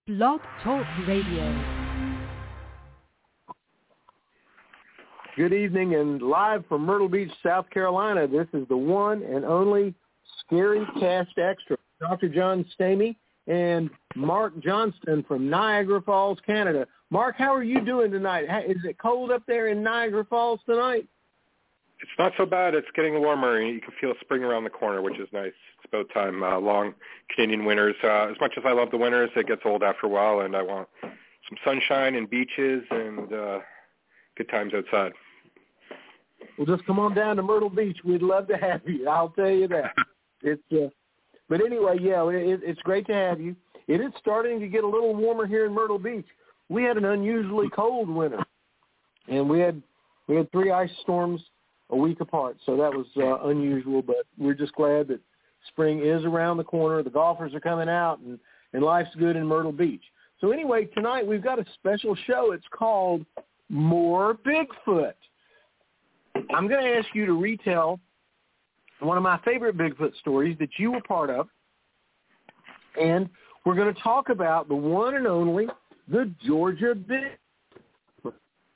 Blog Talk Radio. Good evening, and live from Myrtle Beach, South Carolina, this is the one and only Scary Cast Extra. Dr. John Stamey and Mark Johnston from Niagara Falls, Canada. Mark, how are you doing tonight? Is it cold up there in Niagara Falls tonight? It's not so bad. It's getting warmer. You can feel spring around the corner, which is nice. It's about time. Long Canadian winters. As much as I love the winters, it gets old after a while, and I want some sunshine and beaches and good times outside. Well, just come on down to Myrtle Beach. We'd love to have you. I'll tell you that. But anyway, yeah, it's great to have you. It is starting to get a little warmer here in Myrtle Beach. We had an unusually cold winter, and we had 3 ice storms a week apart, so that was unusual, but we're just glad that spring is around the corner. The golfers are coming out, and life's good in Myrtle Beach. So anyway, tonight we've got a special show. It's called More Bigfoot. I'm going to ask you to retell one of my favorite Bigfoot stories that you were part of, and we're going to talk about the one and only, the Georgia Bigfoot.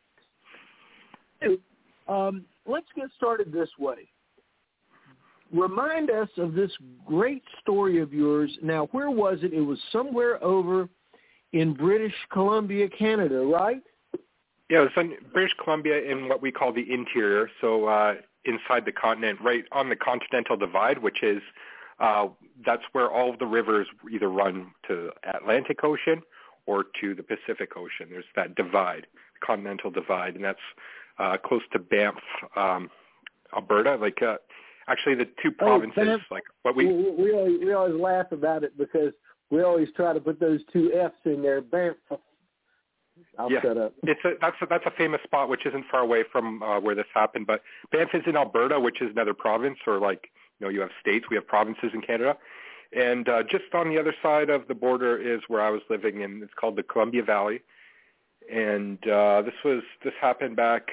Let's get started this way. Remind us of this great story of yours. Now, where was it? It was somewhere over in British Columbia, Canada, right? Yeah, it was in British Columbia in what we call the interior, so inside the continent, right on the Continental Divide, which is that's where all of the rivers either run to the Atlantic Ocean or to the Pacific Ocean. There's that divide, the Continental Divide, and that's close to Banff, Alberta. Like actually, the two provinces, Banff, like what we always laugh about it because we always try to put those 2 F's in there. Banff. I'll shut up. That's a famous spot which isn't far away from where this happened. But Banff is in Alberta, which is another province, or like you have states, we have provinces in Canada, and just on the other side of the border is where I was living, and it's called the Columbia Valley. And this happened back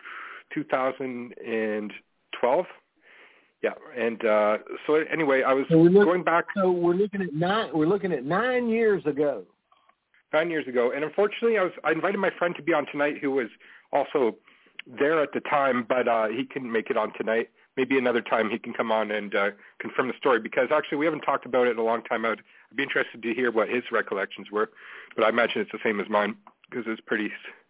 2012. Yeah, and so anyway, I was going back. So we're looking at 9 years ago. 9 years ago, and unfortunately, I invited my friend to be on tonight, who was also there at the time, but he couldn't make it on tonight. Maybe another time he can come on and confirm the story, because actually we haven't talked about it in a long time. I'd be interested to hear what his recollections were, but I imagine it's the same as mine, because it's pretty.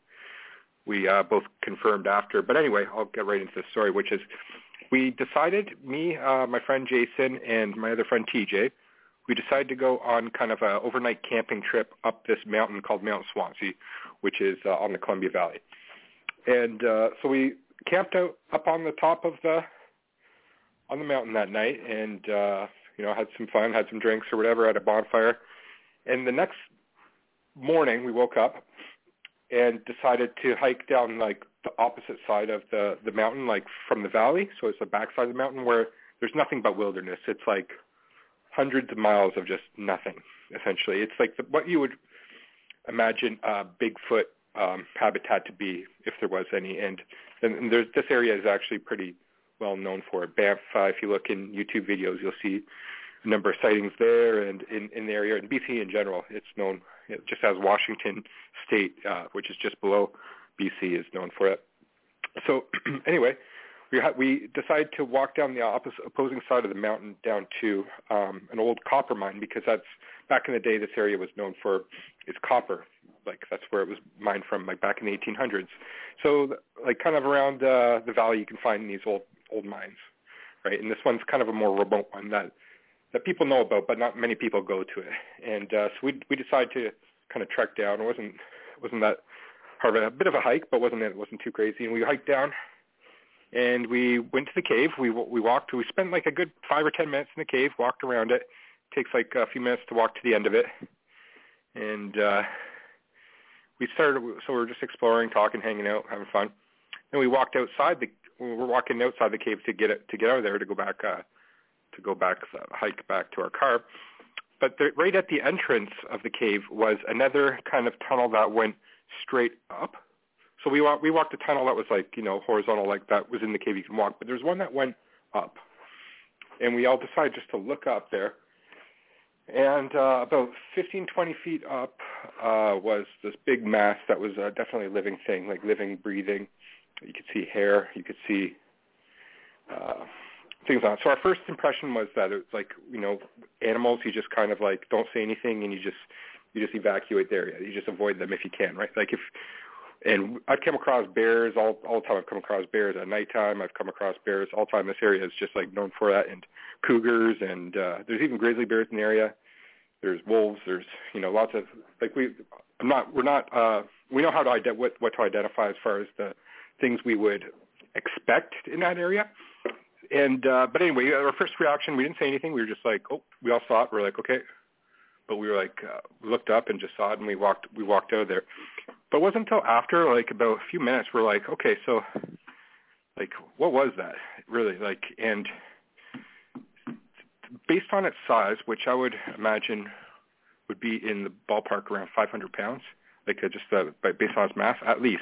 We both confirmed after, but anyway, I'll get right into the story, which is we decided, me, my friend Jason, and my other friend TJ. We decided to go on kind of an overnight camping trip up this mountain called Mount Swansea, which is on the Columbia Valley. And so we camped out up on the top of on the mountain that night, and had some fun, had some drinks or whatever at a bonfire. And the next morning, we woke up and decided to hike down like the opposite side of the mountain, like from the valley. So it's the backside of the mountain where there's nothing but wilderness. It's like hundreds of miles of just nothing, essentially. It's like what you would imagine Bigfoot habitat to be if there was any. And this area is actually pretty well known for it. Banff, if you look in YouTube videos, you'll see a number of sightings there, and in the area. And BC in general, it's known just as Washington State, which is just below BC, is known for it. So anyway, we decided to walk down the opposing side of the mountain down to an old copper mine, because that's back in the day. This area was known for its copper, like that's where it was mined from, like back in the 1800s. So like kind of around the valley, you can find these old mines, right? And this one's kind of a more remote one that people know about, but not many people go to it. And so we decided to kind of trek down. It wasn't that hard, a bit of a hike, but it wasn't too crazy. And we hiked down. And we went to the cave. We walked. We spent like a good 5 or 10 minutes in the cave. Walked around it. Takes like a few minutes to walk to the end of it. And we started. So we were just exploring, talking, hanging out, having fun. Then we walked outside. We were walking outside the cave to get out of there to go back hike back to our car. But right at the entrance of the cave was another kind of tunnel that went straight up. So we walked a tunnel that was like, horizontal, like that was in the cave you can walk. But there's one that went up. And we all decided just to look up there. And about 15, 20 feet up was this big mass that was definitely a living thing, like living, breathing. You could see hair. You could see things on it. So our first impression was that it was like, animals, you just kind of like don't say anything and you just evacuate the area. You just avoid them if you can, right? And I've come across bears all the time. I've come across bears at nighttime. I've come across bears all the time. This area is just like known for that, and cougars, and there's even grizzly bears in the area. There's wolves. There's lots of we know how to what to identify as far as the things we would expect in that area. And but anyway, our first reaction, we didn't say anything. We were just like, oh, we all saw it. We're like, okay. But we were like, we looked up and just saw it, and we walked out of there. But it wasn't until after, like, about a few minutes, we're like, okay, so, like, what was that, really? Like, and based on its size, which I would imagine would be in the ballpark around 500 pounds, like, just based on its mass, at least,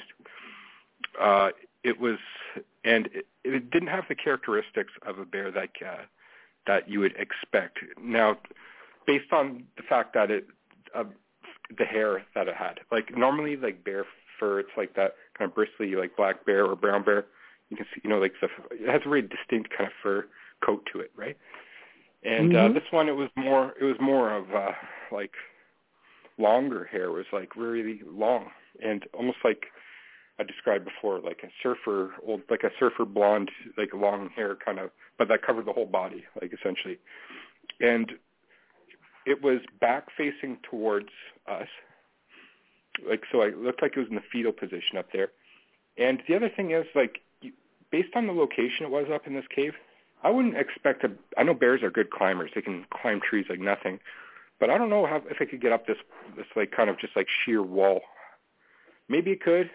it was, and it didn't have the characteristics of a bear that you would expect. Now, based on the fact that the hair that it had, like normally like bear fur, it's like that kind of bristly, like black bear or brown bear. You can see, it has a very distinct kind of fur coat to it, right? And this one, it was more of like longer hair. It was like really long and almost like I described before, like a surfer blonde, like long hair kind of, but that covered the whole body, like essentially. And it was back facing towards us, like, so it looked like it was in the fetal position up there. And the other thing is, like, based on the location it was up in this cave, I wouldn't expect I know bears are good climbers. They can climb trees like nothing. But I don't know if it could get up this like kind of just like sheer wall. Maybe it could.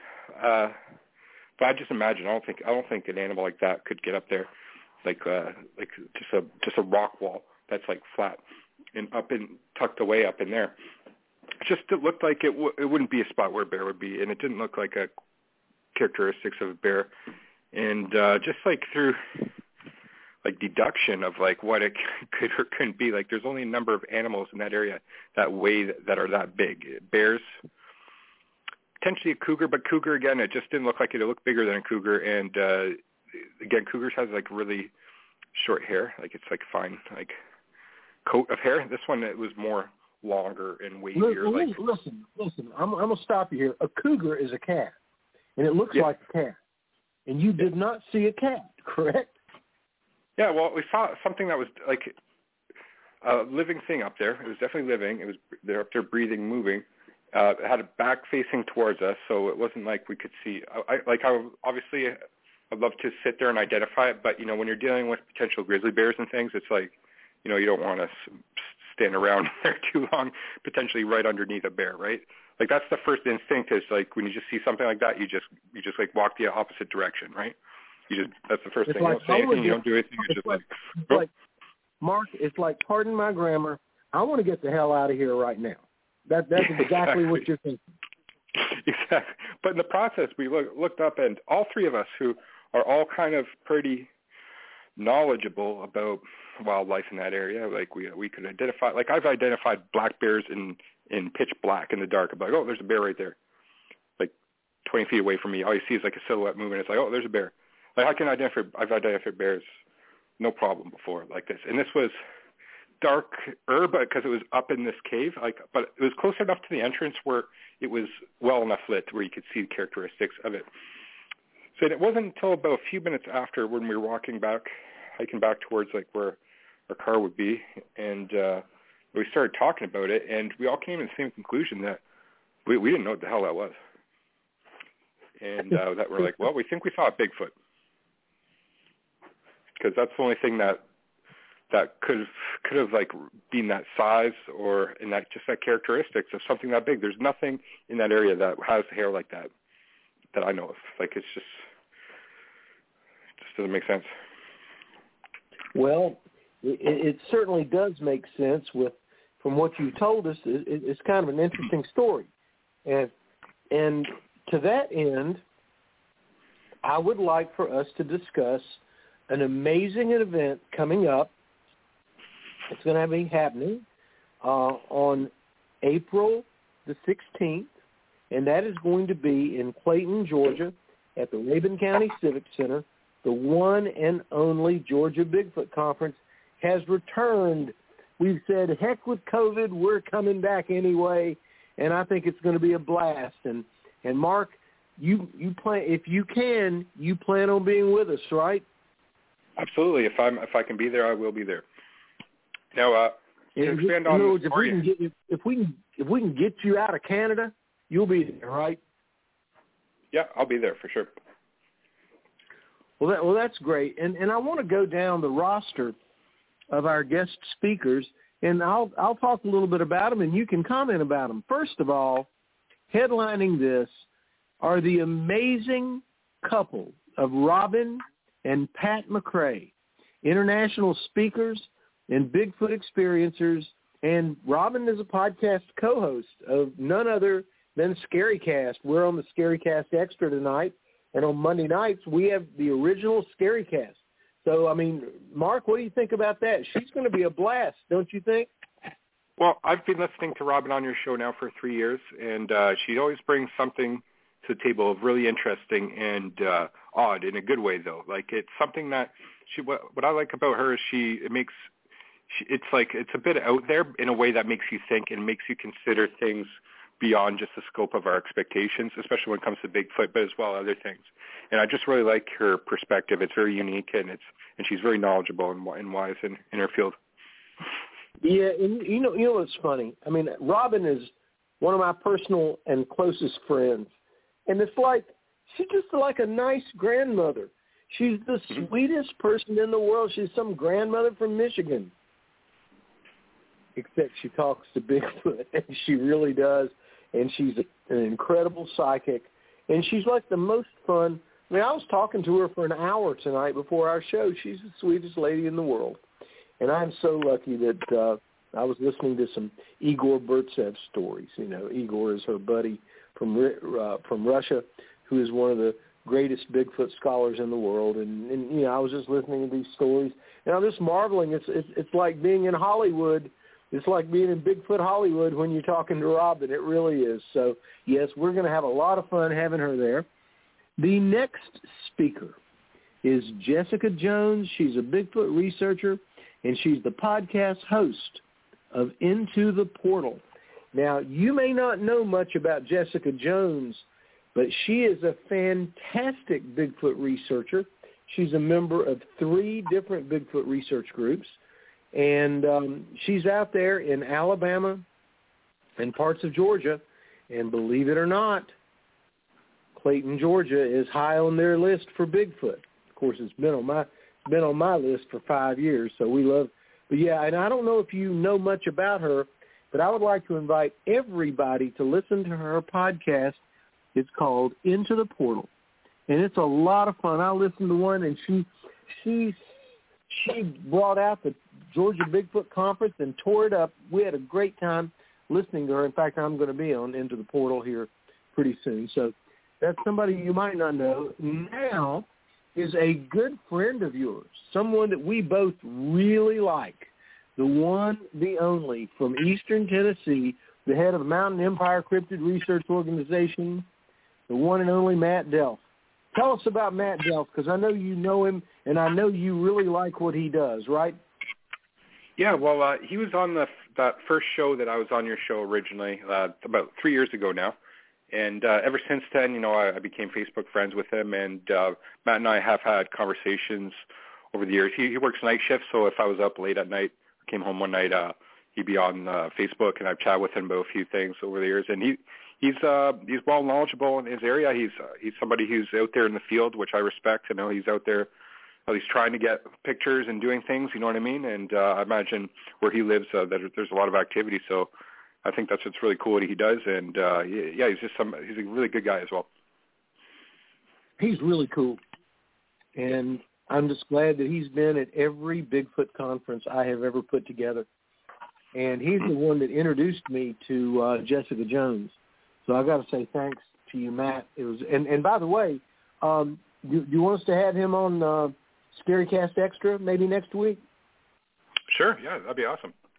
But I just imagine, I don't think an animal like that could get up there, like just a rock wall that's like flat and tucked away up in there. It looked like it wouldn't be a spot where a bear would be, and it didn't look like a characteristics of a bear. And just like through like deduction of like what it could or couldn't be, like there's only a number of animals in that area that are that big. Bears, potentially a cougar, but cougar again, it just didn't look like it. It looked bigger than a cougar, and again, cougars has like really short hair, like it's like fine like coat of hair. This one, it was more longer and weightier. Listen. I'm gonna stop you here. A cougar is a cat, and it looks like a cat. And you did not see a cat, correct? Yeah. Well, we saw something that was like a living thing up there. It was definitely living. It was there up there, breathing, moving. It had a back facing towards us, so it wasn't like we could see. Obviously, I'd love to sit there and identify it, but when you're dealing with potential grizzly bears and things, it's like, you don't want to stand around there too long, potentially right underneath a bear, right? Like that's the first instinct is like when you just see something like that, you just like walk the opposite direction, right? That's the first thing. You don't say anything, you don't do anything. You're just like, Mark, it's like, pardon my grammar, I want to get the hell out of here right now. That's exactly what you're thinking. Exactly. But in the process, we looked up, and all three of us, who are all kind of pretty knowledgeable about wildlife in that area, like we could identify, like I've identified black bears in pitch black in the dark. I'm like, oh, there's a bear right there, like 20 feet away from me. All you see is like a silhouette moving. It's like, oh, there's a bear. Like I've identified bears no problem before like this. And this was darker, but because it was up in this cave, but it was close enough to the entrance where it was well enough lit where you could see the characteristics of it. So it wasn't until about a few minutes after, when we were hiking back towards like where our car would be, and we started talking about it, and we all came to the same conclusion that we didn't know what the hell that was, and that we're like, well, we think we saw a Bigfoot, because that's the only thing that could have like been that size or in that just that characteristics of something that big. There's nothing in that area that has hair like that I know of. Like it just doesn't make sense. Well, it certainly does make sense from what you told us. It's kind of an interesting story, and to that end, I would like for us to discuss an amazing event coming up. It's going to be happening on April the 16th, and that is going to be in Clayton, Georgia, at the Rabun County Civic Center. The one and only Georgia Bigfoot Conference has returned. We've said, heck with COVID, we're coming back anyway, and I think it's going to be a blast. And Mark, you plan, if you can, you plan on being with us, right? Absolutely. If I can be there, I will be there. Now, to expand on words, if we can get you out of Canada, you'll be there, right? Yeah, I'll be there for sure. Well, that's great. And I want to go down the roster of our guest speakers, and I'll talk a little bit about them, and you can comment about them. First of all, headlining this are the amazing couple of Robin and Pat McRae, international speakers and Bigfoot experiencers, and Robin is a podcast co-host of none other than Scarycast. We're on the Scarycast Extra tonight, and on Monday nights we have the original Scarycast. So, I mean, Mark, what do you think about that? She's going to be a blast, don't you think? Well, I've been listening to Robin on your show now for 3 years, and she always brings something to the table of really interesting and odd in a good way, though. Like, it's something that what I like about her is it's a bit out there in a way that makes you think and makes you consider things beyond just the scope of our expectations, especially when it comes to Bigfoot, but as well other things. And I just really like her perspective. It's very unique, and she's very knowledgeable and wise in her field. Yeah, and you know what's funny? I mean, Robin is one of my personal and closest friends, and it's like she's just like a nice grandmother. She's the sweetest person in the world. She's some grandmother from Michigan, except she talks to Bigfoot, and she really does. And she's an incredible psychic, and she's like the most fun. I mean, I was talking to her for an hour tonight before our show. She's the sweetest lady in the world, and I'm so lucky that I was listening to some Igor Burtsev stories. You know, Igor is her buddy from Russia, who is one of the greatest Bigfoot scholars in the world, and you know, I was just listening to these stories, and I'm just marveling. It's like being in Hollywood. It's like being in Bigfoot Hollywood when you're talking to Robin. It really is. So, yes, we're going to have a lot of fun having her there. The next speaker is Jessica Jones. She's a Bigfoot researcher, and she's the podcast host of Into the Portal. Now, you may not know much about Jessica Jones, but she is a fantastic Bigfoot researcher. She's a member of 3 different Bigfoot research groups. And she's out there in Alabama and parts of Georgia, and believe it or not, Clayton, Georgia is high on their list for Bigfoot. Of course, it's been on my list for 5 years, so we love. But yeah, and I don't know if you know much about her, but I would like to invite everybody to listen to her podcast. It's called Into the Portal, and it's a lot of fun. I listened to one, and she brought out the Georgia Bigfoot Conference and tore it up. We had a great time listening to her. In fact, I'm going to be on Into the Portal here pretty soon. So that's somebody you might not know. Now is a good friend of yours, someone that we both really like, the one, the only, from Eastern Tennessee, the head of the Mountain Empire Cryptid Research Organization, the one and only Matt Delf. Tell us about Matt Delf, because I know you know him, and I know you really like what he does, right? Yeah, well, he was on that first show that I was on your show originally, about 3 years ago now. And ever since then, you know, I became Facebook friends with him, and Matt and I have had conversations over the years. He works night shifts, so if I was up late at night, or came home one night, he'd be on Facebook, and I've chatted with him about a few things over the years. And he's well knowledgeable in his area. He's somebody who's out there in the field, which I respect. I know he's out there at least trying to get pictures and doing things, you know what I mean? And I imagine where he lives, that there's a lot of activity. So I think that's what's really cool that he does. And yeah, he's a really good guy as well. He's really cool. And I'm just glad that he's been at every Bigfoot conference I have ever put together. And he's the one that introduced me to Jessica Jones. So I got to say thanks to you, Matt. It was, and by the way, do you want us to have him on Scarycast Extra maybe next week? Sure, yeah, that'd be awesome.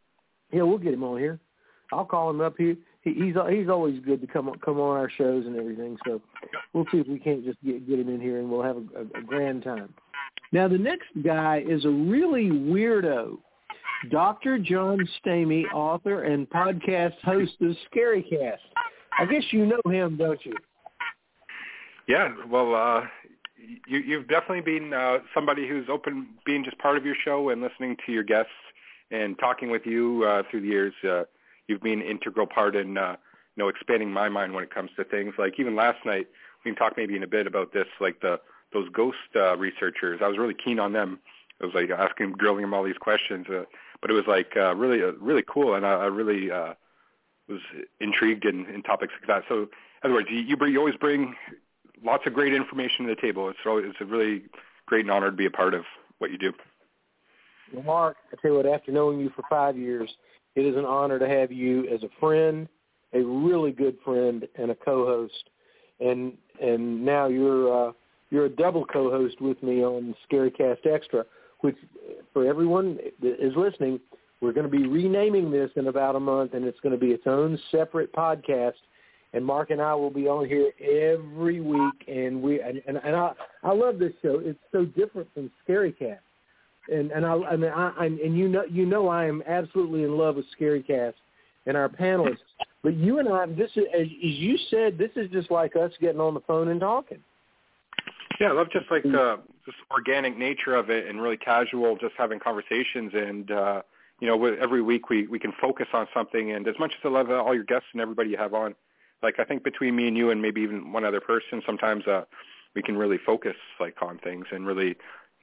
Yeah, we'll get him on here. I'll call him up here. He's always good to come on our shows and everything. So we'll see if we can't just get him in here, and we'll have a grand time. Now, the next guy is a really weirdo. Dr. John Stamey, author and podcast host of ScaryCast. I guess you know him, don't you? Yeah, well, you've definitely been somebody who's open, being just part of your show and listening to your guests and talking with you through the years. You've been an integral part in expanding my mind when it comes to things. Like even last night, we can talk maybe in a bit about this, like those ghost researchers. I was really keen on them. I was like drilling them all these questions, but it was like really cool, and I really was intrigued in topics like that. So, in other words, you always bring lots of great information to the table. It's a really great and honor to be a part of what you do. Well, Mark, I tell you what, after knowing you for 5 years, it is an honor to have you as a friend, a really good friend, and a co-host. And now you're a double co-host with me on ScaryCast Extra, which for everyone that is listening, we're going to be renaming this in about a month, and it's going to be its own separate podcast. And Mark and I will be on here every week, and I love this show. It's so different from ScaryCast, and you know I am absolutely in love with ScaryCast and our panelists. But you and I, this is, as you said, this is just like us getting on the phone and talking. Yeah, I love just like the organic nature of it, and really casual, just having conversations. And every week we can focus on something. And as much as I love all your guests and everybody you have on, like I think between me and you and maybe even one other person, sometimes we can really focus like on things and really,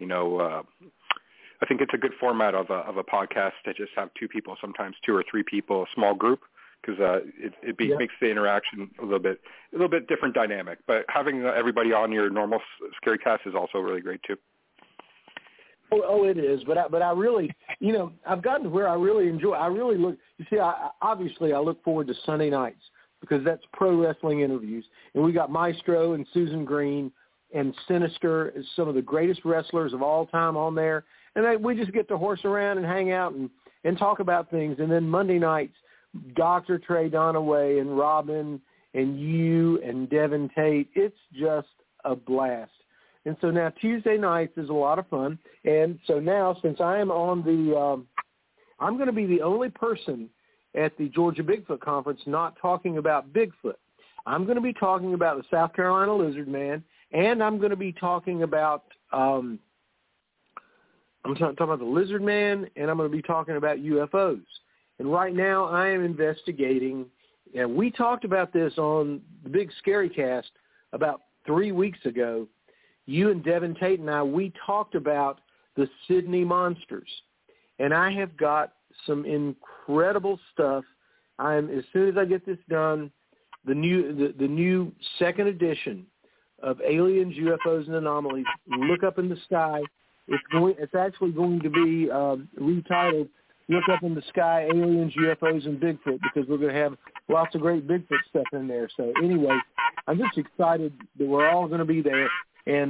I think it's a good format of a podcast to just have two people, sometimes two or three people, a small group, because it makes the interaction a little bit different dynamic. But having everybody on your normal ScaryCast is also really great too. Oh, it is. But I really, I've gotten to where I really enjoy. I really look. You see, obviously I look forward to Sunday nights because that's pro wrestling interviews, and we got Maestro and Susan Green and Sinister, some of the greatest wrestlers of all time on there, and we just get to horse around and hang out and talk about things. And then Monday nights, Dr. Trey Donaway and Robin and you and Devin Tate. It's just a blast. And so now Tuesday nights is a lot of fun. And so now, since I am on I'm going to be the only person at the Georgia Bigfoot Conference not talking about Bigfoot. I'm going to be talking about the South Carolina Lizard Man, and I'm going to be talking about I'm talking about the Lizard Man, and I'm going to be talking about UFOs. And right now I am investigating, and we talked about this on the Big ScaryCast about 3 weeks ago. You and Devin Tate and I, we talked about the Sydney Monsters. And I have got some incredible stuff. As soon as I get this done, the new second edition of Aliens, UFOs, and Anomalies, Look Up in the Sky. It's actually going to be retitled Look Up in the Sky, Aliens, UFOs, and Bigfoot, because we're going to have lots of great Bigfoot stuff in there. So anyway, I'm just excited that we're all going to be there. And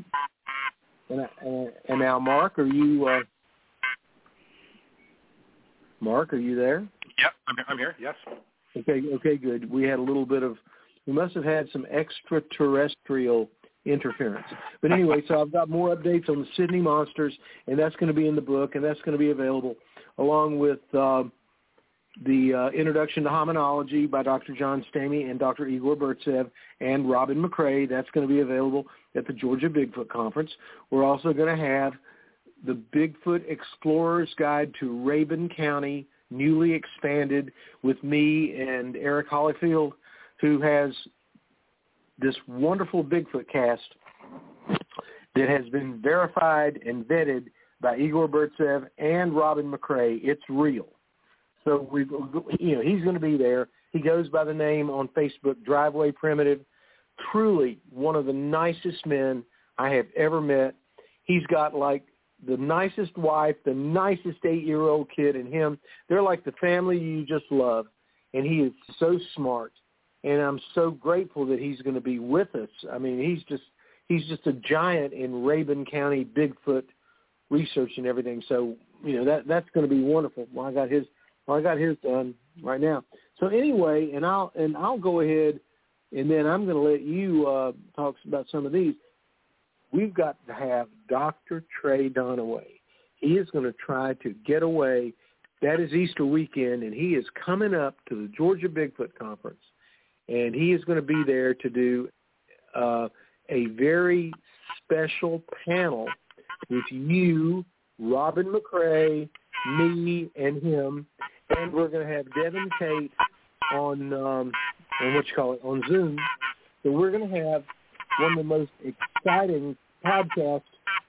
now, Mark, are you there? Yep, I'm here. Yes. Okay, good. We must have had some extraterrestrial interference. But anyway, so I've got more updates on the Sydney Monsters, and that's going to be in the book, and that's going to be available along with the Introduction to Hominology by Dr. John Stamey and Dr. Igor Burtsev and Robin McCrae. That's going to be available at the Georgia Bigfoot Conference. We're also going to have the Bigfoot Explorer's Guide to Rabun County, newly expanded, with me and Eric Hollyfield, who has this wonderful Bigfoot cast that has been verified and vetted by Igor Burtsev and Robin McCrae. It's real. So he's going to be there. He goes by the name on Facebook, Driveway Primitive. Truly one of the nicest men I have ever met. He's got like the nicest wife, the nicest 8-year-old kid, and him. They're like the family you just love. And he is so smart. And I'm so grateful that he's going to be with us. I mean, he's just a giant in Rabun County Bigfoot research and everything. So, that's going to be wonderful. Well, I got his Well, I got his done right now. So anyway, and I'll go ahead, and then I'm going to let you talk about some of these. We've got to have Dr. Trey Donaway. He is going to try to get away. That is Easter weekend, and he is coming up to the Georgia Bigfoot Conference, and he is going to be there to do a very special panel with you, Robin McCrae, me, and him, and we're going to have Devin Tate on on Zoom. So we're going to have one of the most exciting podcast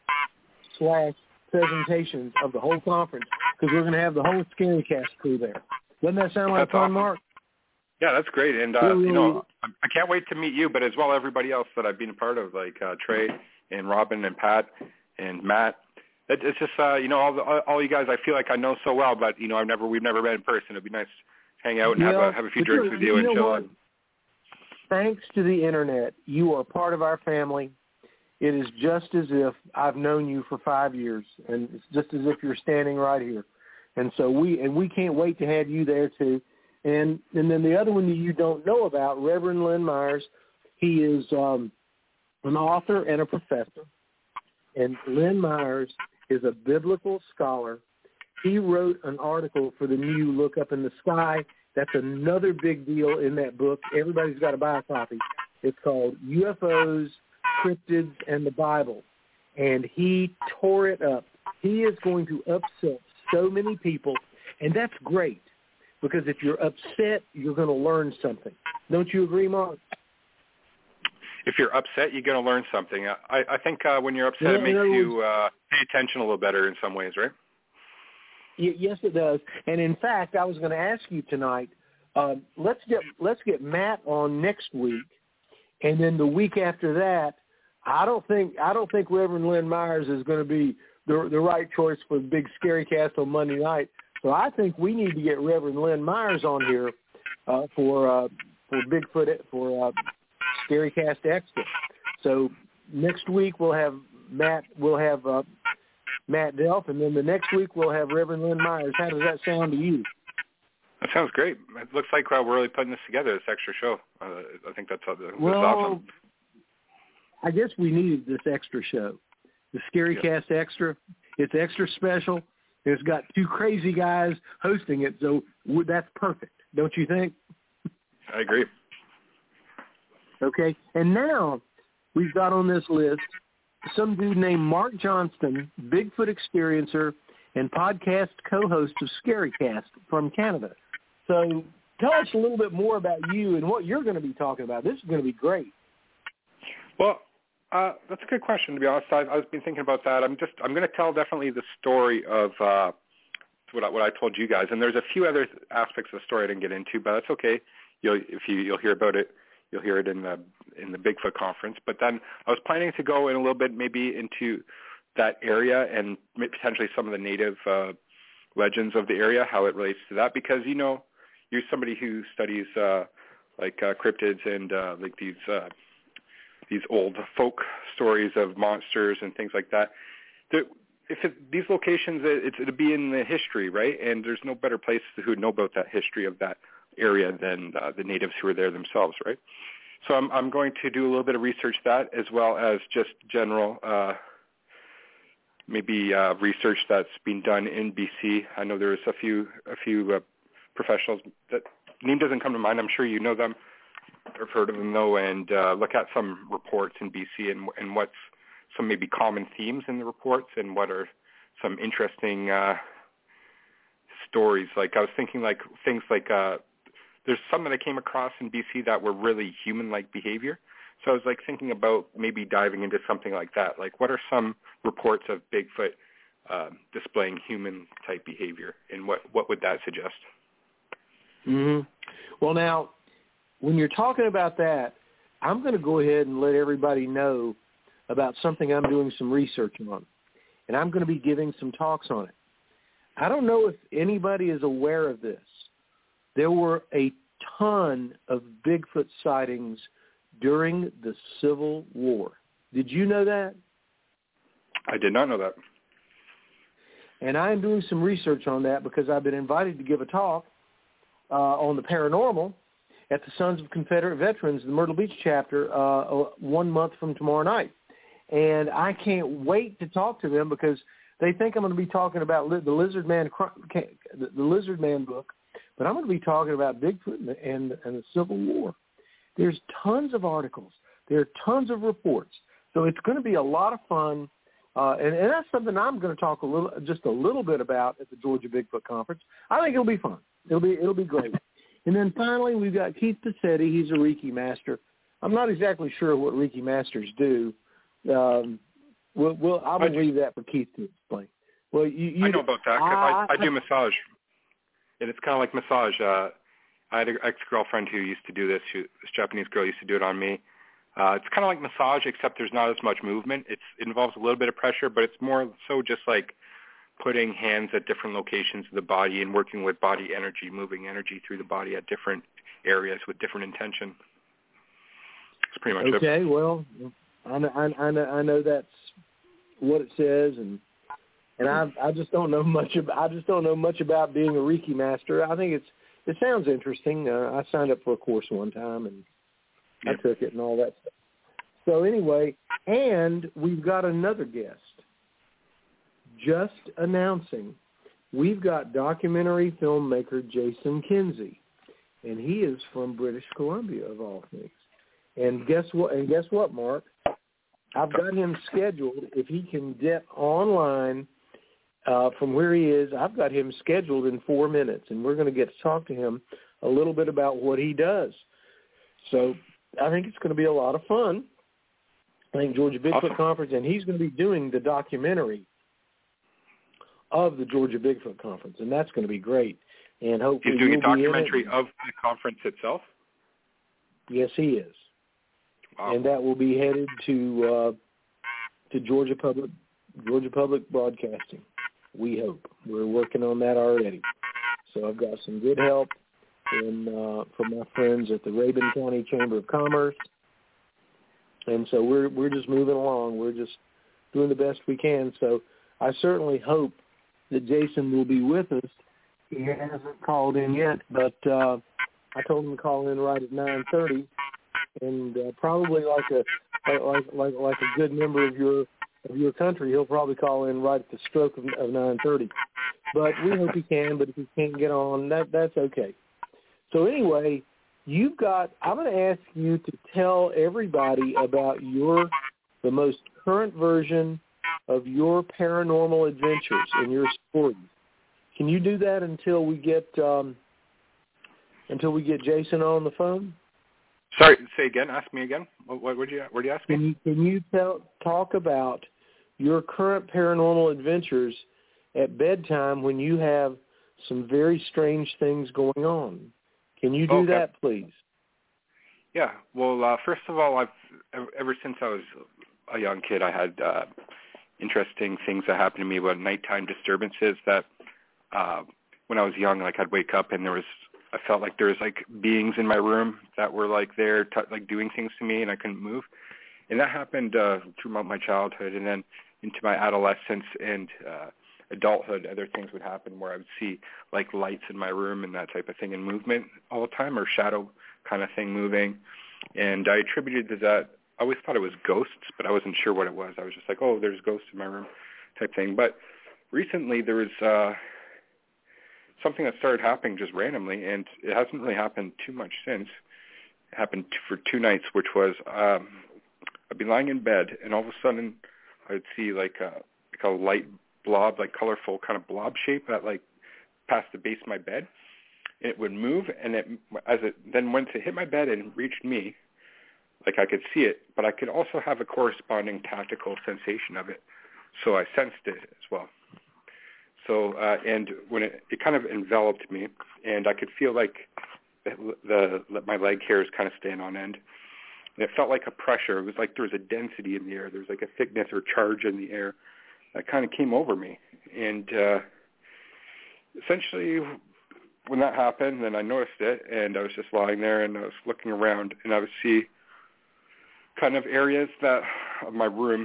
/ presentations of the whole conference, because we're going to have the whole ScaryCast crew there. Doesn't that sound like fun, awesome. Mark? Yeah, that's great. And, I can't wait to meet you, but as well everybody else that I've been a part of, like Trey and Robin and Pat and Matt. It's just, all you guys I feel like I know so well, but, we've never met in person. It'd be nice to hang out and have a few drinks with you and chill. Thanks to the Internet, you are part of our family. It is just as if I've known you for 5 years, and it's just as if you're standing right here. And so we can't wait to have you there too. And then the other one that you don't know about, Reverend Len Myers, he is an author and a professor. And Len Myers is a biblical scholar. He wrote an article for the new Look Up in the Sky. That's another big deal in that book. Everybody's got to buy a copy. It's called UFOs, Cryptids, and the Bible. And he tore it up. He is going to upset so many people, and that's great, because if you're upset, you're going to learn something. Don't you agree, Mark? If you're upset, you're going to learn something. I think when you're upset, it makes you pay attention a little better in some ways, right? Yes, it does. And in fact, I was going to ask you tonight. Let's get Matt on next week, and then the week after that, I don't think Reverend Len Myers is going to be the right choice for the big ScaryCast on Monday night. So I think we need to get Reverend Len Myers on here for Bigfoot for ScaryCast Extra. So next week we'll have Matt Delp, and then the next week we'll have Reverend Len Myers. How does that sound to you? That sounds great. It looks like we're really putting this together, this extra show. I think that's awesome. I guess we needed this extra show, the ScaryCast Extra. It's extra special. It's got two crazy guys hosting it, so that's perfect, don't you think? I agree. Okay, and now we've got on this list some dude named Mark Johnston, Bigfoot experiencer and podcast co-host of ScaryCast from Canada. So tell us a little bit more about you and what you're going to be talking about. This is going to be great. Well, that's a good question, to be honest. I've been thinking about that. I'm going to tell definitely the story of what I told you guys, and there's a few other aspects of the story I didn't get into, but that's okay. You'll hear about it. You'll hear it in the Bigfoot conference. But then I was planning to go in a little bit maybe into that area and potentially some of the native legends of the area, how it relates to that, because you're somebody who studies cryptids and like these old folk stories of monsters and things like that. These locations, it'll be in the history, right? And there's no better place who know about that history of that area than the natives who are there themselves, right? So I'm going to do a little bit of research that, as well as just general research that's been done in BC. I know there's a few professionals that name doesn't come to mind. I'm sure you know them. I've heard of them, though, and look at some reports in BC and what's some maybe common themes in the reports and what are some interesting stories. Like I was thinking things like there's some that I came across in BC that were really human-like behavior. So I was thinking about maybe diving into something like that. Like what are some reports of Bigfoot displaying human-type behavior, and what would that suggest? Mm-hmm. Well, now, when you're talking about that, I'm going to go ahead and let everybody know about something I'm doing some research on, and I'm going to be giving some talks on it. I don't know if anybody is aware of this. There were a ton of Bigfoot sightings during the Civil War. Did you know that? I did not know that. And I am doing some research on that because I've been invited to give a talk on the paranormal at the Sons of Confederate Veterans, the Myrtle Beach chapter, 1 month from tomorrow night. And I can't wait to talk to them because they think I'm going to be talking about the Lizard Man book, but I'm going to be talking about Bigfoot and the Civil War. There's tons of articles. There are tons of reports. So it's going to be a lot of fun. And that's something I'm going to talk just a little bit about at the Georgia Bigfoot Conference. I think it'll be fun. It'll be great. And then finally, we've got Keith Passetti. He's a Reiki master. I'm not exactly sure what Reiki masters do. I will leave that for Keith to explain. Well, I know about that. I do massage, and it's kind of like massage. I had an ex-girlfriend who used to do this. This Japanese girl used to do it on me. It's kind of like massage, except there's not as much movement. It involves a little bit of pressure, but it's more so just like putting hands at different locations of the body and working with body energy, moving energy through the body at different areas with different intention. That's pretty much it. Okay, well, I know that's what it says, and I just don't know much about being a Reiki master. I think it sounds interesting. I signed up for a course one time, and I took it and all that stuff. So anyway, and we've got another guest. Just announcing, we've got documentary filmmaker Jason Kinsey, and he is from British Columbia, of all things. And guess what, Mark? I've got him scheduled. If he can get online from where he is, I've got him scheduled in 4 minutes, and we're going to get to talk to him a little bit about what he does. So I think it's going to be a lot of fun. I think Georgia Bigfoot Conference, and he's going to be doing the documentary of the Georgia Bigfoot Conference, and that's going to be great. And hopefully he's doing a documentary of the conference itself? Yes, he is. Wow. And that will be headed to Georgia Public Broadcasting. We hope. We're working on that already. So I've got some good help from my friends at the Rabun County Chamber of Commerce, and so we're just moving along. We're just doing the best we can. So I certainly hope that Jason will be with us. He hasn't called in yet, but I told him to call in right at 9:30, and probably like a good member of your country, he'll probably call in right at the stroke of 9:30. But we hope he can. But if he can't get on, that's okay. So anyway, I'm going to ask you to tell everybody about the most current version of your paranormal adventures and your stories. Can you do that until we get Jason on the phone? Sorry, say again. Ask me again. What did you ask me? Can you talk about your current paranormal adventures at bedtime when you have some very strange things going on? Can you do that, please? Yeah. Well, first of all, ever since I was a young kid, I had interesting things that happened to me about nighttime disturbances. That when I was young, like I'd wake up and I felt like there was like beings in my room that were like there, like doing things to me, and I couldn't move. And that happened throughout my childhood, and then into my adolescence and adulthood. Other things would happen where I would see like lights in my room and that type of thing, and movement all the time, or shadow kind of thing moving. And I attributed to that. I always thought it was ghosts, but I wasn't sure what it was. I was just like, oh, there's ghosts in my room type thing. But recently there was something that started happening just randomly, and it hasn't really happened too much since. It happened for 2 nights, which was I'd be lying in bed, and all of a sudden I'd see like a light blob, like colorful kind of blob shape that like passed the base of my bed. It would move, and then once it hit my bed and reached me, like I could see it, but I could also have a corresponding tactical sensation of it. So I sensed it as well. So and when it kind of enveloped me, and I could feel like my leg hairs kind of stand on end. And it felt like a pressure. It was like there was a density in the air. There was like a thickness or charge in the air that kind of came over me. And essentially when that happened, then I noticed it, and I was just lying there, and I was looking around, and I would see kind of areas of my room,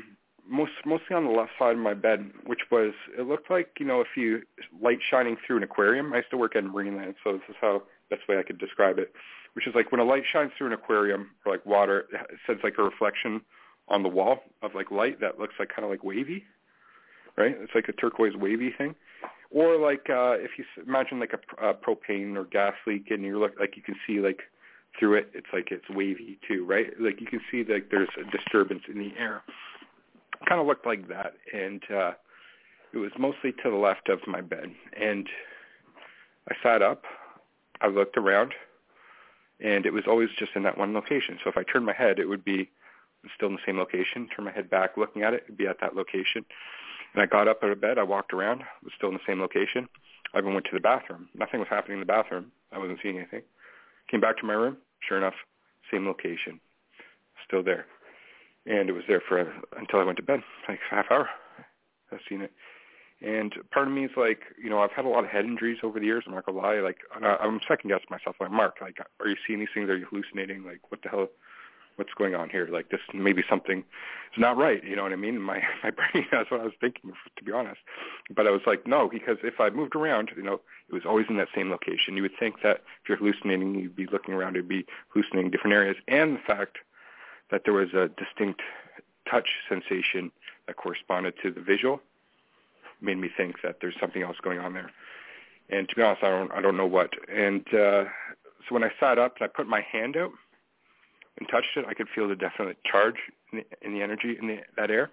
mostly on the left side of my bed, which was, it looked like, if you light shining through an aquarium. I used to work at Marineland, so this is how best way I could describe it, which is like when a light shines through an aquarium or like water, it sends like a reflection on the wall of like light that looks like kind of like wavy, right? It's like a turquoise wavy thing. Or like if you imagine like a propane or gas leak and you look like you can see like through it, it's like it's wavy too, right? Like you can see like there's a disturbance in the air. It kind of looked like that, and it was mostly to the left of my bed. And I sat up, I looked around, and it was always just in that one location. So if I turned my head, it would be still in the same location. Turn my head back looking at it, it would be at that location. And I got up out of bed, I walked around, it was still in the same location. I even went to the bathroom. Nothing was happening in the bathroom. I wasn't seeing anything. Came back to my room, sure enough, same location, still there. And it was there for until I went to bed, like a half hour. I've seen it. And part of me is like, I've had a lot of head injuries over the years. I'm not going to lie. Like, I'm second-guessing myself. Like, Mark, like, are you seeing these things? Are you hallucinating? Like, what the hell? What's going on here? Like, this maybe something is not right. You know what I mean? My brain, that's what I was thinking, to be honest. But I was like, no, because if I moved around, it was always in that same location. You would think that if you're hallucinating, you'd be looking around, you'd be hallucinating different areas. And the fact that there was a distinct touch sensation that corresponded to the visual made me think that there's something else going on there. And to be honest, I don't know what. And so when I sat up and I put my hand out and touched it, I could feel the definite charge in the energy in that air.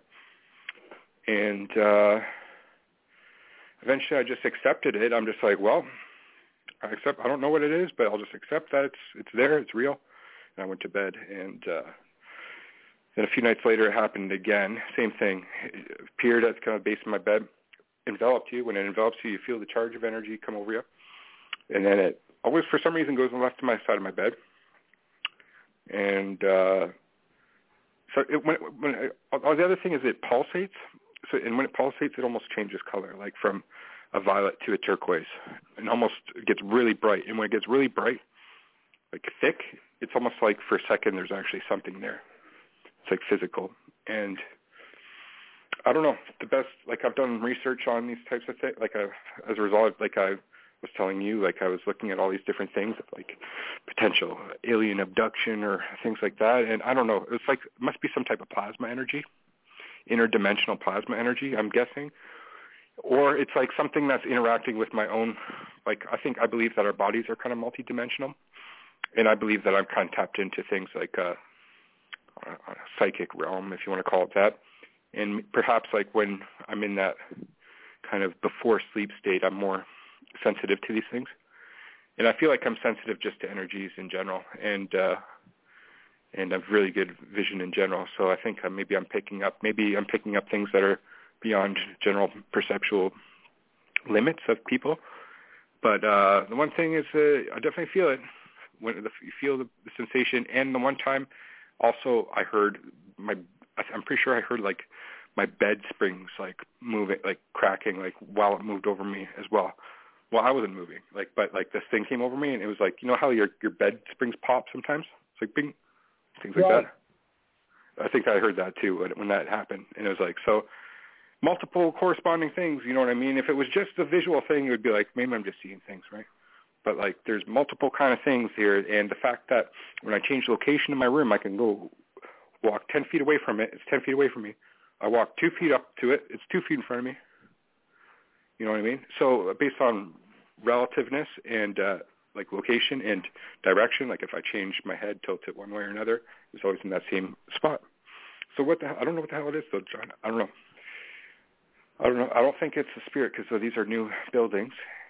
And eventually I just accepted it. I'm just like, well, I don't know what it is, but I'll just accept that it's there, it's real. And I went to bed. And then a few nights later it happened again. Same thing. It appeared at the kind of base of my bed, enveloped you. When it envelops you, you feel the charge of energy come over you. And then it always, for some reason, goes on the left to my side of my bed. And so the other thing is it pulsates. So, and when it pulsates, it almost changes color, like from a violet to a turquoise, and almost gets really bright. And when it gets really bright, like thick, it's almost like for a second there's actually something there. It's like physical. And I don't know, the best, like I've done research on these types of things, like as a result, like I was telling you, like I was looking at all these different things, like potential alien abduction or things like that. And I don't know, it's like, it must be some type of plasma energy, interdimensional plasma energy, I'm guessing. Or it's like something that's interacting with my own, like I believe that our bodies are kind of multidimensional. And I believe that I'm kind of tapped into things like a psychic realm, if you want to call it that. And perhaps like when I'm in that kind of before sleep state, I'm more sensitive to these things. And I feel like I'm sensitive just to energies in general, and I've really good vision in general. So I think maybe I'm picking up things that are beyond general perceptual limits of people. But the one thing is I definitely feel it. When you feel the sensation. And the one time also I heard I'm pretty sure I heard like my bed springs like moving, like cracking, like while it moved over me as well. Well, I wasn't moving, but this thing came over me, and it was like, you know how your bed springs pop sometimes? It's like bing, things like that. I think I heard that too when that happened, and it was like, so multiple corresponding things, you know what I mean? If it was just a visual thing, it would be like, maybe I'm just seeing things, right? But like there's multiple kind of things here, and the fact that when I change location in my room, I can go walk 10 feet away from it. It's 10 feet away from me. I walk 2 feet up to it. It's 2 feet in front of me. You know what I mean? So based on relativeness and like location and direction, like if I change my head, tilt it one way or another, it's always in that same spot. So what the hell? I don't know what the hell it is though, John. I don't know. I don't think it's a spirit because these are new buildings.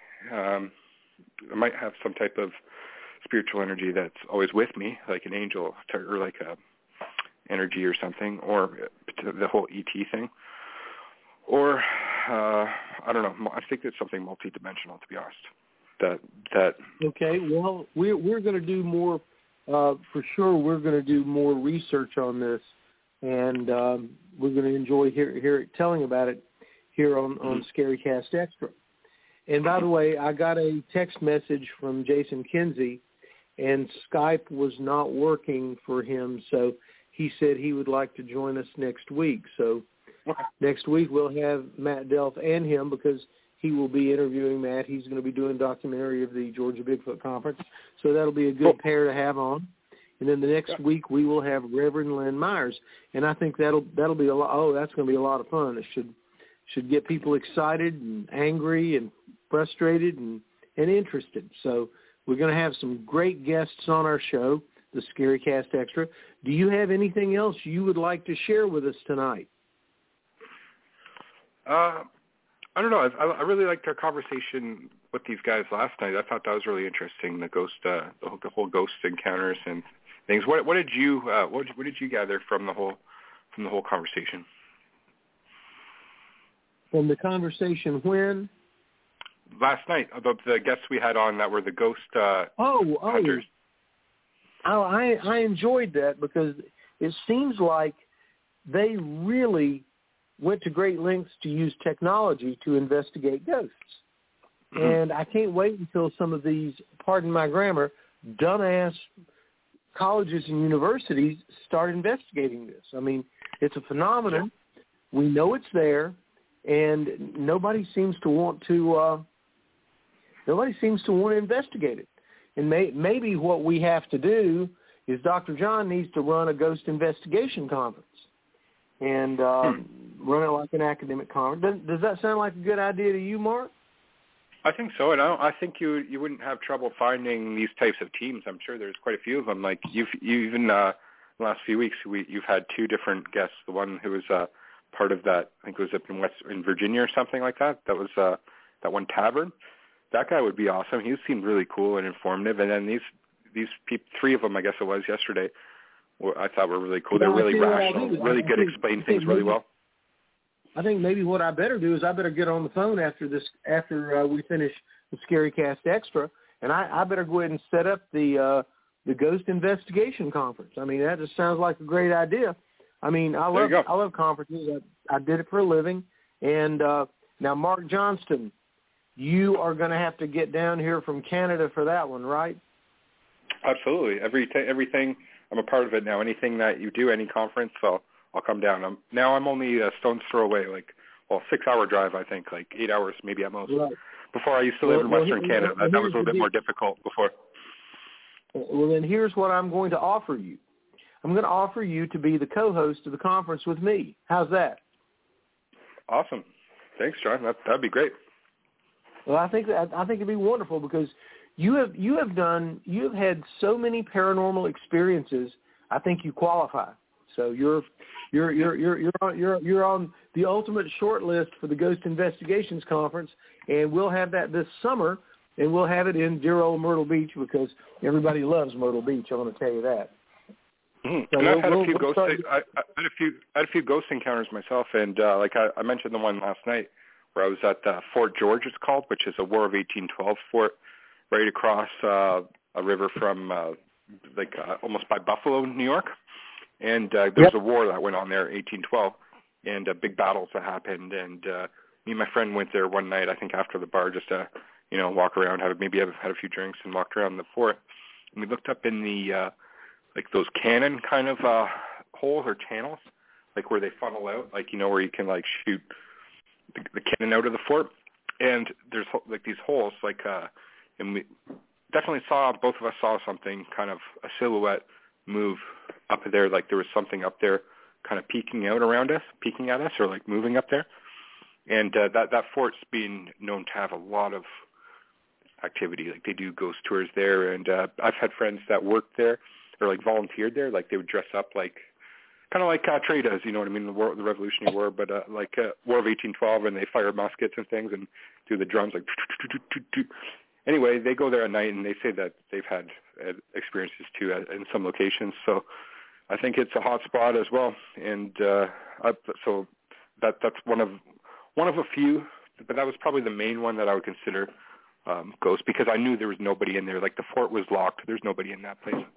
I might have some type of spiritual energy that's always with me, like an angel or like a energy or something, or the whole ET thing. Or I don't know. I think it's something multidimensional, to be honest. That. Okay. Well, we're going to do more. For sure, we're going to do more research on this, and we're going to enjoy telling about it here on Scarycast Extra. And by the way, I got a text message from Jason Kinsey, and Skype was not working for him, so he said he would like to join us next week. So next week we'll have Matt Delf and him because he will be interviewing Matt. He's going to be doing a documentary of the Georgia Bigfoot Conference, so that'll be a good pair to have on. And then the next week we will have Reverend Lynn Myers, and I think that'll be a lot. Oh, that's going to be a lot of fun. It should get people excited and angry and frustrated and interested. So we're going to have some great guests on our show, the Scary Cast Extra. Do you have anything else you would like to share with us tonight? I don't know. I really liked our conversation with these guys last night. I thought that was really interesting. The ghost, the whole ghost encounters and things. What did you gather from the whole conversation? From the conversation when? Last night, the guests we had on that were the ghost hunters. I enjoyed that because it seems like they really went to great lengths to use technology to investigate ghosts. Mm-hmm. And I can't wait until some of these, pardon my grammar, dumbass colleges and universities start investigating this. I mean, it's a phenomenon. We know it's there, and nobody seems to want to investigate it. And maybe what we have to do is Dr. John needs to run a ghost investigation conference and run it like an academic conference. Does that sound like a good idea to you, Mark? I think so, and I think you wouldn't have trouble finding these types of teams. I'm sure there's quite a few of them. Like you even the last few weeks, you've had two different guests. The one who was part of that, I think it was up in Virginia or something like that. That was that one tavern. That guy would be awesome. He seemed really cool and informative. And then these people, three of them, I guess it was yesterday, I thought were really cool. They're really rational, really good, explain things really well. I think maybe what I better do is I better get on the phone after we finish the Scary Cast Extra, and I better go ahead and set up the Ghost Investigation Conference. I mean, that just sounds like a great idea. I mean, I love conferences. I did it for a living. And now, Mark Johnston, you are going to have to get down here from Canada for that one, right? Absolutely. Everything, I'm a part of it now. Anything that you do, any conference, I'll come down. I'm only a stone's throw away, 6-hour drive, I think, 8 hours maybe at most. Right. Before I used to live in Western Canada. That was a little bit more difficult before. Well, then here's what I'm going to offer you. I'm going to offer you to be the co-host of the conference with me. How's that? Awesome. Thanks, John. That'd be great. Well, I think it'd be wonderful because you have had so many paranormal experiences. I think you qualify. So you're on the ultimate short list for the Ghost Investigations Conference, and we'll have that this summer, and we'll have it in dear old Myrtle Beach because everybody loves Myrtle Beach. I want to tell you that. Mm-hmm. So I've had a few ghost. I had a few ghost encounters myself, and I mentioned the one last night where I was at Fort George, it's called, which is a War of 1812 fort right across a river from almost by Buffalo, New York. And there was a war that went on there, 1812, and big battles that happened. And me and my friend went there one night, I think after the bar, just to walk around, had a few drinks, and walked around the fort. And we looked up in the those cannon kind of holes or channels, where they funnel out, where you can shoot the cannon out of the fort. And there's these holes, and we definitely both of us saw something, kind of a silhouette move up there, there was something up there kind of peeking at us or moving up there. And that fort's being known to have a lot of activity. They do ghost tours there, and I've had friends that worked there or volunteered there. They would dress up kind of like Trey does, you know what I mean, the Revolutionary War, but War of 1812, and they fire muskets and things and do the drums Anyway, they go there at night, and they say that they've had experiences too in some locations. So I think it's a hot spot as well, and so that's one of a few. But that was probably the main one that I would consider ghost, because I knew there was nobody in there. The fort was locked. There's nobody in that place.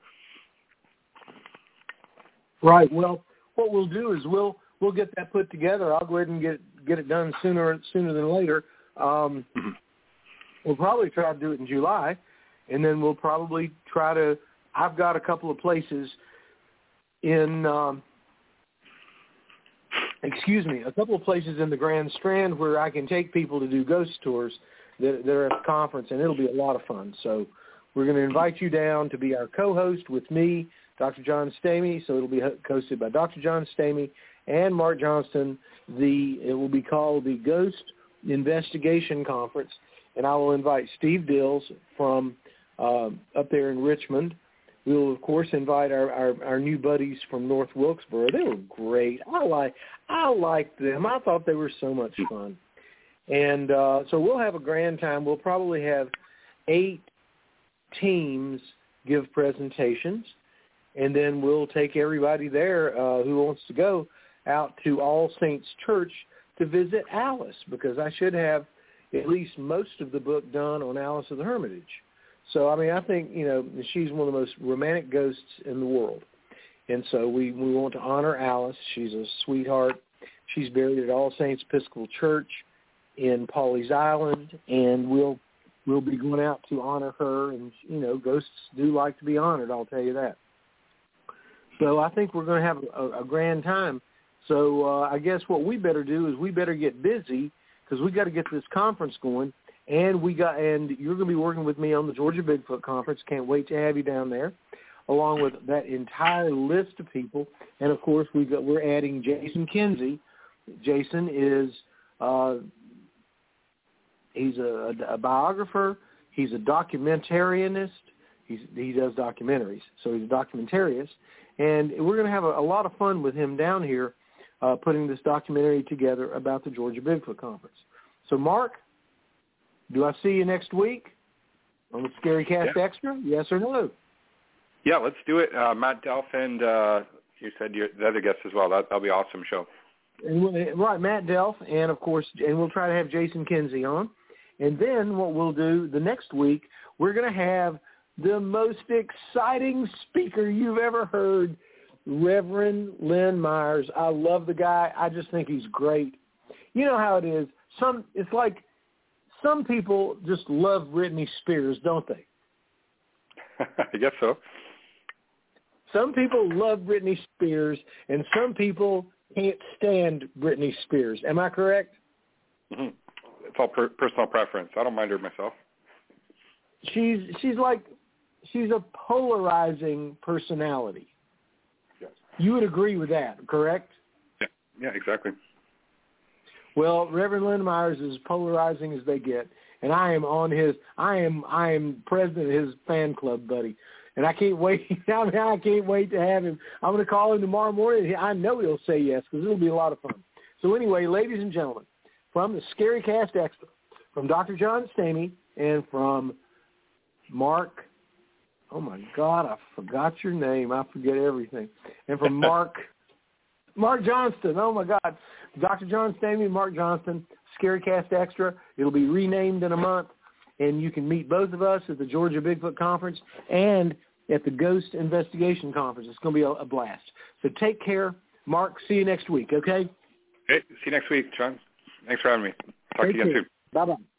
Right. Well, what we'll do is we'll get that put together. I'll go ahead and get it done sooner than later. Mm-hmm. We'll probably try to do it in July, and then we'll probably try to – I've got a couple of places in a couple of places in the Grand Strand where I can take people to do ghost tours that are at the conference, and it'll be a lot of fun. So we're going to invite you down to be our co-host with me, Dr. John Stamey. So it'll be hosted by Dr. John Stamey and Mark Johnston. It will be called the Ghost Investigation Conference, and I will invite Steve Dills from up there in Richmond. We will, of course, invite our new buddies from North Wilkesboro. They were great. I liked them. I thought they were so much fun. And so we'll have a grand time. We'll probably have 8 teams give presentations, and then we'll take everybody there who wants to go out to All Saints Church to visit Alice, because I should have at least most of the book done on Alice of the Hermitage. So, I mean, I think, she's one of the most romantic ghosts in the world. And so we want to honor Alice. She's a sweetheart. She's buried at All Saints Episcopal Church in Pawleys Island, and we'll be going out to honor her. And, ghosts do like to be honored, I'll tell you that. So I think we're going to have a grand time. So I guess what we better do is we better get busy, because we got to get this conference going. And you're going to be working with me on the Georgia Bigfoot Conference. Can't wait to have you down there, along with that entire list of people. And of course, we're adding Jason Kinsey. Jason is he's a biographer. He's a documentarianist. He does documentaries, so he's a documentarian. And we're going to have a lot of fun with him down here, putting this documentary together about the Georgia Bigfoot Conference. So, Mark, do I see you next week on the Scary Cast Extra? Yes or no? Yeah, let's do it. Matt Delf and you said the other guests as well. That'll be an awesome show. Right, Matt Delf, and of course, and we'll try to have Jason Kinsey on. And then what we'll do the next week, we're going to have the most exciting speaker you've ever heard, Reverend Len Myers. I love the guy. I just think he's great. You know how it is. It's like some people just love Britney Spears, don't they? I guess so. Some people love Britney Spears, and some people can't stand Britney Spears. Am I correct? Mm-hmm. It's all personal preference. I don't mind her myself. She's a polarizing personality. Yes. You would agree with that, correct? Yeah, exactly. Well, Reverend Len Myers is as polarizing as they get, and I am president of his fan club, buddy, and I can't wait. I can't wait to have him. I'm going to call him tomorrow morning. I know he'll say yes, because it'll be a lot of fun. So anyway, ladies and gentlemen, from the Scary Cast Extra, from Dr. John Stamey, and from Mark. Oh my God, I forgot your name. I forget everything. And from Mark Johnston. Oh my God. Dr. John Stamey, Mark Johnston, Scary Cast Extra. It'll be renamed in a month, and you can meet both of us at the Georgia Bigfoot Conference and at the Ghost Investigation Conference. It's going to be a blast. So take care. Mark, see you next week, okay? Okay, see you next week, John. Thanks for having me. Talk to you again soon. Bye-bye.